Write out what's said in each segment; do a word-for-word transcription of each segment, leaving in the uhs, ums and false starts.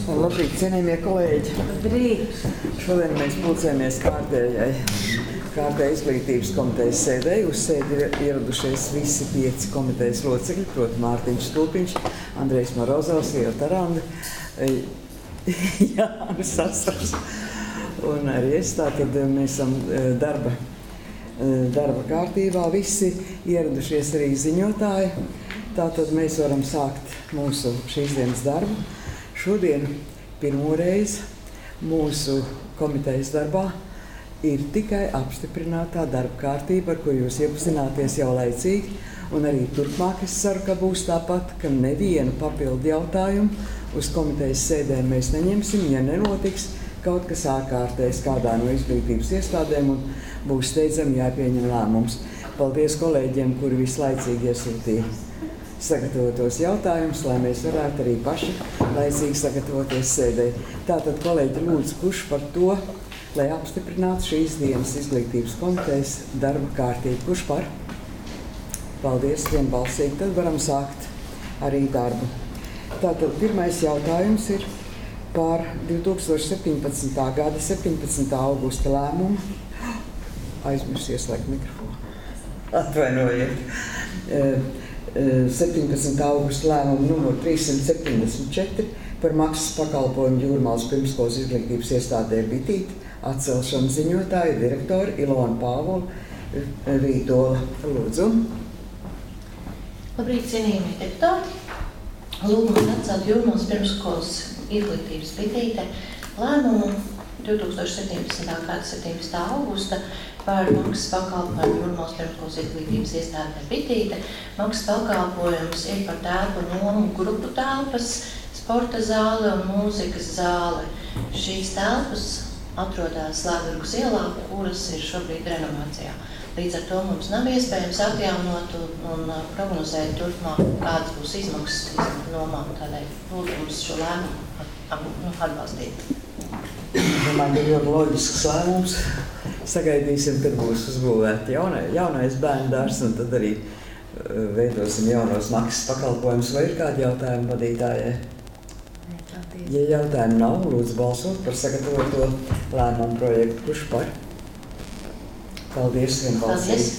Labrīt, cienījamie kolēģi! Labrīt! Šodien mēs pulcējamies kārtējai kārtēji izglītības komitejas sēdēji. Uz sēdi ir ieradušies visi pieci komitejas locekļi, proti Mārtiņš Stulpiņš, Andrejs Morozovs, Ieva Taranda, Jānis Sasars un arī es. Tātad mēs esam darba, darba kārtībā visi ieradušies arī ziņotāji. Tātad mēs varam sākt mūsu šīs dienas darbu. Šodien pirmo reizi mūsu komitejas darbā ir tikai apstiprinātā darba kārtība, ar ko jūs iepazināties jau laicīgi, un arī turpmāk es ceru, ka būs tāpat, ka nevienu papildu jautājumu uz komitejas sēdēm mēs neņemsim, ja nenotiks kaut kas ārkārtējs kādā no izglītības iestādēm un būs steidzami jāpieņem lēmums. Paldies kolēģiem, kuri vislaicīgi iesūtīja sagatavotos jautājumus, lai mēs varētu arī paši laicīgi sagatavoties sēdē. Tātad, kolēģi, lūdzu, kurš par to, lai apstiprinātu šīs dienas izglītības komitejas darba kārtību? Kurš par? Paldies, vienbalsīgi. Tad varam sākt arī darbu. Tātad, pirmais jautājums ir par divi tūkstoši septiņpadsmitā gada septiņpadsmitā augusta lēmumu. Aizmirst ieslēgt mikrofonu. Atvainojiet. septiņpadsmitā augusta lēmumu numur trīssimt septiņdesmit četri par maksas pakalpojumu Jūrmalas pirmsskolas izglītības iestādē Bitīte atcelšanu ziņotāja direktori Ilona Pāvula Vītola. Lūdzu. Labrīt, cienījamie deputāti! Lūgums atcelt Jūrmalas pirmsskolas izglītības Bitīte lēmumu divi tūkstoši septiņpadsmitā gada septiņpadsmitā augusta par maksas pakalpojumu Jūrmalas pirmsskolas izglītības iestādē Bitīte. Maksas pakalpojums ir par telpu nomu grupu telpas, sporta zāle un mūzikas zāle. Šīs telpas atrodas Lēdurgas ielā, kuras ir šobrīd renovācijā. Līdz ar to mums nav iespējams atjaunot un prognozēt turpmāk, kādas būs izmaksas nomām. Tādēļ lūdzu šo lēmumu atbalstīt. Domāju, ka ļoti loģisks lēmums. Sagaidīsim, kad būs uzbūvēti jaunai, jaunais bērndārs, un tad arī veidosim jaunos maksas pakalpojumus. Vai ir kādi jautājumi vadītājai? Ja jautājumi nav, lūdzu balsot par sagatavoto lēmumu projektu. Kurš par? Paldies, vienbalsīgi.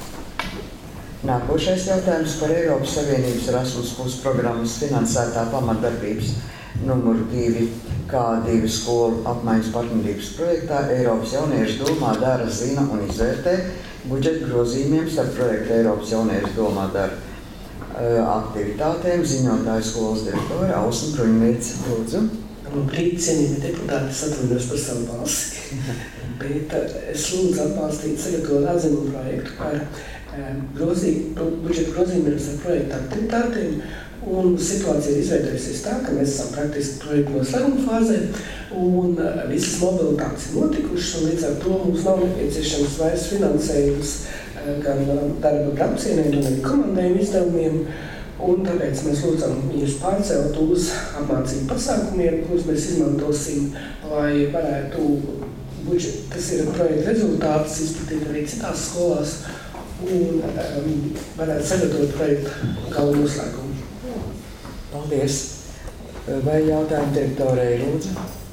Nākošais jautājums par Eiropas Savienības Erasmus plus programmas finansētā pamatdarbības numuru divi K divi skolu apmaiņas partnerības projektā Eiropas jauniešu domā dara, zina un izvērtē budžeta grozījumiem starp projektu Eiropas jauniešu domā dara aktivitātēm. Ziņotāja skolas direktore Ausma Bruņvieca. Lūdzu. Labrīt, cienījamie deputāti, es atvainojos par savu balsi, bet es lūdzu atbalstīt sagatavot atzinumu projektu par grozī, budžeta grozījumiem starp projektu aktivitātēm. Un situācija ir izveidojusies tā, ka mēs esam praktiski projektu noslēguma fāzē un visas mobilitātes ir notikušas, un līdz ar to mums nav nepieciešams vairs finansējums gan darba braucieniem, gan arī komandējumu izdevumiem, un tāpēc mēs lūdzam viņus pārcelt uz apmācību pasākumiem, kurus mēs izmantosim, lai varētu budžet, kas ir projekta rezultātus, izplatīt arī citās skolās un um, varētu sagatavot projektu gala noslēgumu. Paldies. Vai jautājumu direktorei, lūdzu?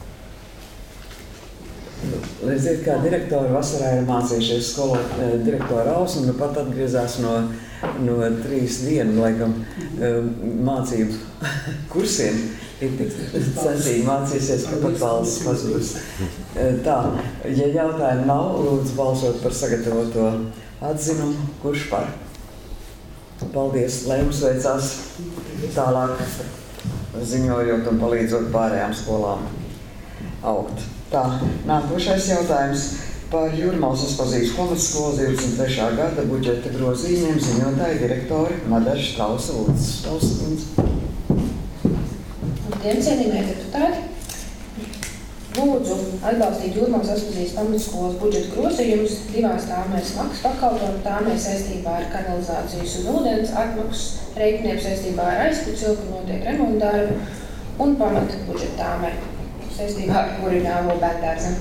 Redziet, kā direktori vasarā ir mācījušies skolot direktora Ausma, nu pat atgriezās no, no trīs dienu, laikam, mācību kursiem. Ir tik centīgi mācīsies, ka pat valsts pazudus. Tā, ja jautājumu nav, lūdzu balsot par sagatavoto atzinumu. Kurš par? Paldies, lai jums veicās tālāk ziņojot un palīdzot pārējām skolām augt. Tā, nākošais jautājums par Jūrmalas izpazīšu pamatskolas divdesmit trešā gada budžeta grozījumiem ziņotāja direktori Madara Štrausa. Lūdzu, Štrausa kundze. Labdien, cienījamie deputāti! Lūdzu atbalstīt Jūrmalas izpazīšu pamatskolas budžeta grozījumus divās tāmēs maksas pakalpojumu, tāmēs saistībā ar kanalizācijas un ūdens atmaksas, rēķiniem saistībā ar aizpucili, kur notiek remontdarbi, un pamata budžeta tāmē saistībā ar kurināmo bērndārzem.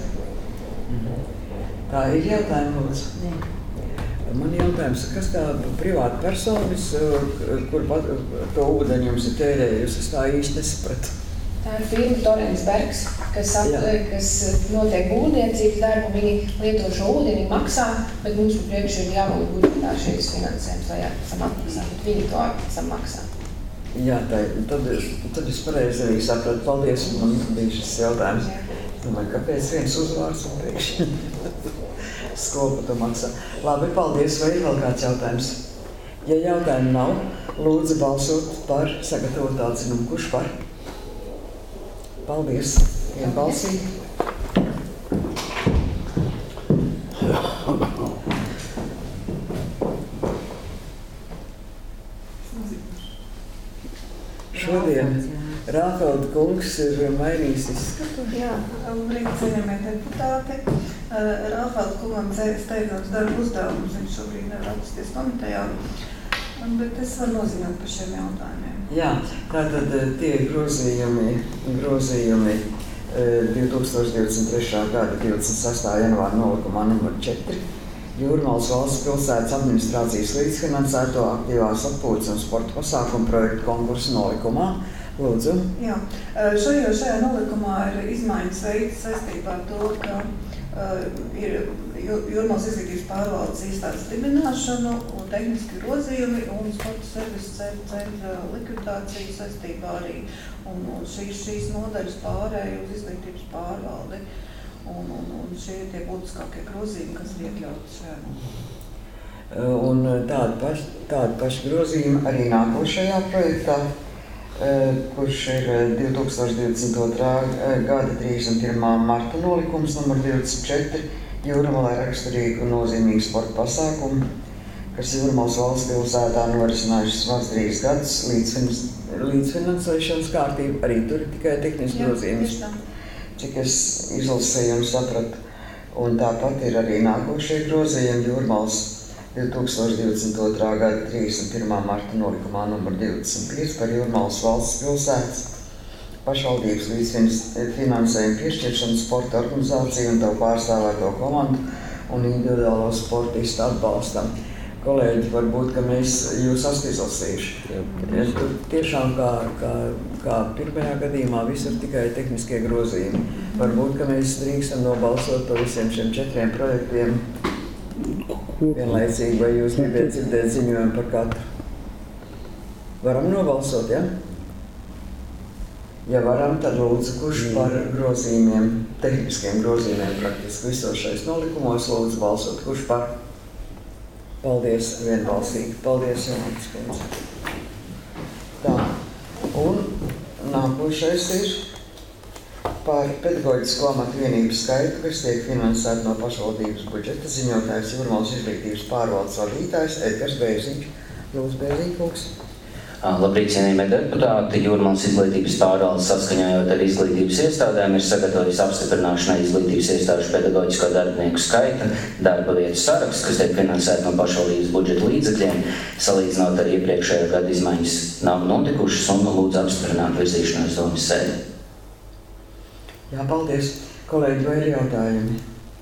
Tā ir jautājumi, lūdzu. Man jautājums, kas tā privāta personas, kur pat, to ūdeņi jums ir tērējusi, es tā īsti nesapratu. Tā ir firma Torens Bergs, kas, at, kas notiek būvniecības darbu. Viņi lieto šo ūdeni, maksā, bet mums par priekšu ir jābūt budžetā šīs finansējums, lai esam atmaksāt, bet viņi to esam maksā. Jā, tā, tad, tad es pareizi arī sapratu. Paldies, man bija šis jautājums. Domāju, kāpēc viens uzvārds un priekš? Skola par to maksā. Labi, paldies. Vai ir vēl kāds jautājums? Ja jautājumu nav, lūdzu balsot par sagatavotu atzinumu. Kurš par? Paldies. Vienbalsīgi. Šodien Rāfelda kungs ir mainījis izskatu. Jā, labrīt, cienījamie deputāti. Rāfelda kungam steidzams darba uzdevums, viņš šobrīd nevar atrasties komitejā, bet es varu noziņot par šiem jautājumiem. Jā, tātad tie grozījumi, grozījumi divi tūkstoši divdesmit trešā gada divdesmit sestā janvāra nolikumā numur četri. Jūrmalas valsts pilsētas administrācijas līdzfinansēto aktīvās atpūtas un sporta pasākumu projektu konkursu nolikumā. Lūdzu. Jā, šajā, šajā nolikumā ir izmaiņas veikts saistībā ar to, ka uh, ir Jūrmalas izglītības pārvaldes iestādes dibināšanu un tehniski grozījumi un sporta servisa centra likvidācija saistībā arī un, un šīs, šīs nodaļas pārēja uz izglītības pārvaldi. Un, un, un šie ir tie būtiskākie grozījumi, kas ir iekļauti šajā nodaļā. Un tādi paši, tādi paši grozījumi arī nākošajā projektā, kurš ir divi tūkstoši divdesmit otrā gada trīsdesmit pirmā marta nolikums numur divdesmit četri Jūrmalai raksturīgu un nozīmīgu sporta pasākumu, kas Jūrmalas valsts pilsētā norisinājušas vairs trīs gadus līdzfinans, līdzfinansēšanas kārtību, arī tur ir tikai tehniski grozījums. Cik es izlasēju un sapratu. Un tāpat ir arī nākošie grozījumi Jūrmalas divi tūkstoši divdesmit otrā gada trīsdesmit pirmā marta nolikumā numur divdesmit pieci par Jūrmalas valsts pilsētas pašvaldības līdzfinansējumu piešķiršanu sporta organizāciju un to pārstāvēto komandu un individuālo sportistu atbalstam. Kolēģi, varbūt, ka mēs jūs esat izlasījuši. Ja, tur tiešām kā, kā, kā pirmajā gadījumā visur tikai tehniskie grozījumi. Varbūt, ka mēs drīkstam nobalsot par visiem šiem četriem projektiem vienlaicīgi, vai jūs gribat dzirdēt ziņojumu par katru. Varam nobalsot, ja? Ja varam, tad lūdzu, kurš par grozījumiem, tehniskiem grozījumiem praktiski visos šais nolikumos, lūdzu balsot, kurš par? Paldies, vienbalsīgi. Paldies, Jonas kundze. Tā, un nākošais ir par pedagoģisko amatu vienību skaitu, kas tiek finansēta no pašvaldības budžeta. Ziņotājs Jūrmalas izglītības pārvaldes vadītājs Edgars Bērziņš. Lūdzu, Bērziņkungs. Labrīt, cienījamie deputāti. Jūrmalas izglītības pārvaldes saskaņojot ar izglītības iestādēm ir sagatavojis apstiprināšanai izglītības iestāžu pedagoģisko darbinieku skaita darba vietu saraksts, kas tiek finansēta no pašvaldības budžeta līdzekļiem. Salīdzinot ar iepriekšējo gadu izmaiņas nav notikušas un lūdzu apstiprināt virzīšanos domas sēdē. Jā, paldies. Kolēģi, vai ir jautājumi?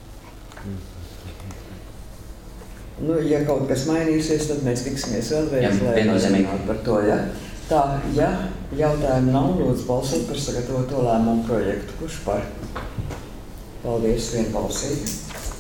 Nu, ja kaut kas mainīsies, tad mēs tiksimies vēlreiz, lai runātu par to, ja? Tā, ja jautājumu nav, lūdzu balsot par sagatavoto lēmumu projektu. Kurš par? Paldies, vienbalsīgi.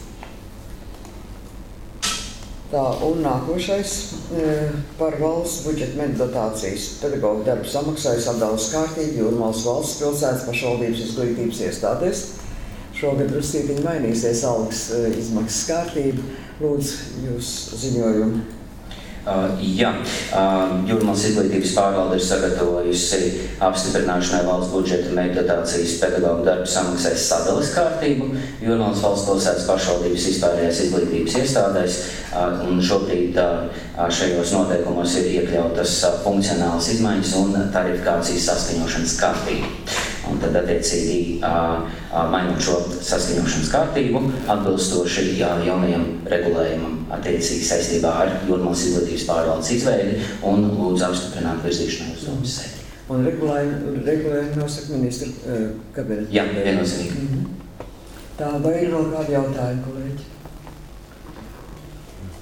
Tā, un nākošais par valsts budžeta meddotācijas pedagoģu darbu samaksājas atdales kārtību Jūrmalas valsts pilsētas pašvaldības izglītības iestādēs. Šogad druscītiņi mainīsies algas izmaksas kārtība. Lūdzu, jūs ziņojumu. Uh, jā, uh, Jūrmalas izglītības pārvalde ir sagatavojusi apstiprināšanai valsts budžeta meddotācijas pedagoģu darbu samaksājas sadales kārtību Jūrmalas valsts pilsētas pašvaldības vispārējās izglītības iestādēs, uh, un šobrīd uh, šajos noteikumos ir iekļautas uh, funkcionālas izmaiņas un tarifikācijas saskaņošanas kārtība. Un tad, attiecīgi, mainot šo saskaņošanas kārtību, atbilstoši jaunajam regulējumam attiecīgi saistībā ar Jūrmalas izglītības pārvaldes izveidi un lūdzu apstiprināt virzīšanai uz domas sēdi. Un regulējumu nosaka ministru kabineta? Jā, viennozīmīgi. Mm-hmm. Tā, vai ir vēl kādi jautājumi, kolēģi?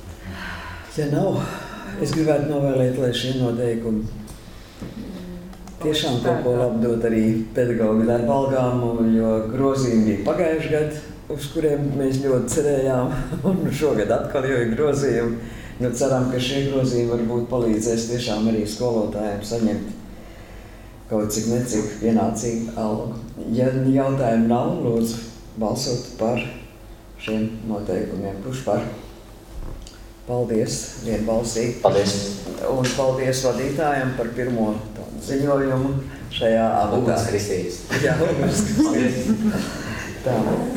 Ja nav, es gribētu novēlēt, lai šie noteikumi tiešām kaut ko labu dot arī pedagoģu darba algām, jo grozījumi bija pagājuši gadu, uz kuriem mēs ļoti cerējām, un šogad atkal jau ir grozījumi. Nu, ceram, ka šie grozījumi varbūt palīdzēs tiešām arī skolotājiem saņemt kaut cik necik pienācīgu algu. Ja jautājumu nav, lūdzu balsot par šiem noteikumiem. Kurš par? Paldies, vienbalsīgi. Paldies. Un paldies vadītājiem par pirmo ziņojumu šajā amatā. Uguns Kristīs. Jā, Uguns Kristīs. Tā.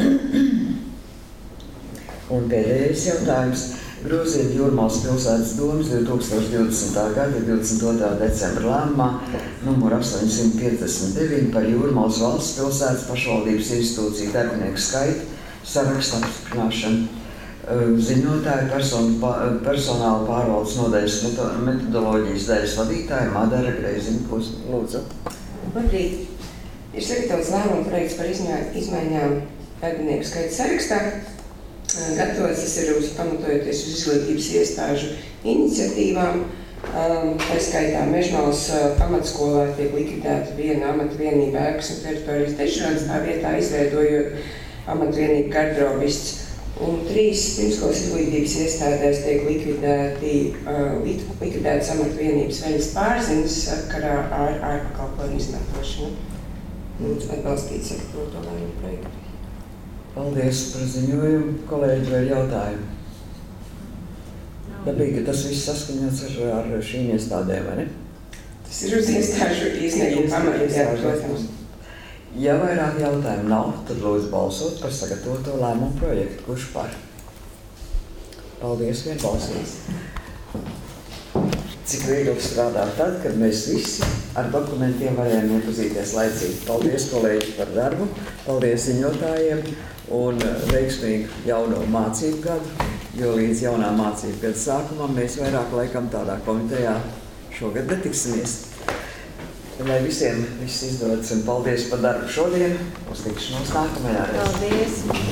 Un pēdējais jautājums. Grozījumi Jūrmalas pilsētas domas divi tūkstoši divdesmitā gada divdesmit otrā decembra lēmumā numur astoņsimt piecdesmit deviņi par Jūrmalas valsts pilsētas pašvaldības institūciju darbinieku skaitu sarakstu apstiprināšanu. Ziņotāja personu, personāla pārvaldes nodaļas metodoloģijas daļas vadītāja Madara Greiziņa. Lūdzu. Labrīt. Ir sagatavots lēmuma projekts par izmaiņām darbinieku skaitu sarakstā. Gatavots tas ir uz, pamatojoties uz izglītības iestāžu iniciatīvām. Tā skaitā Mežmalas pamatskolā tiek likvidēta viena amata vienība ēkas un teritorijas dešķirāns, tā vietā izveidojot amata vienību garderobists. Un trīs pirmskolas izglītības iestādēs tiek likvidēti, likvidētas amata vienības veļas pārziņas sakarā ar ārpakalpojumu izmantošanu. Atbalstīt sagatavoto lēmumu projektu. Paldies par ziņojumu. Kolēģi, vai jautājumi? Dabīgi, ka tas viss saskaņots ar, ar šīm iestādēm, vai ne? Tas ir uz iestāžu izniegumu pamatā, protams. Ja vairāk jautājumu nav, tad lūdzu balsot par sagatavoto lēmumu projektu. Kurš par? Paldies, vienbalsīgi. Cik viegli strādāt tad, kad mēs visi ar dokumentiem varējām iepazīties laicīgi. Paldies, kolēģi, par darbu, paldies ziņotājiem un veiksmīgu jauno mācību gadu, jo līdz jaunā mācību gada sākumam mēs vairāk laikam tādā komitejā šogad netiksimies. Lai visiem viss izdodas un paldies par darbu šodien, uz tikšanos nākamajā reizē. Paldies!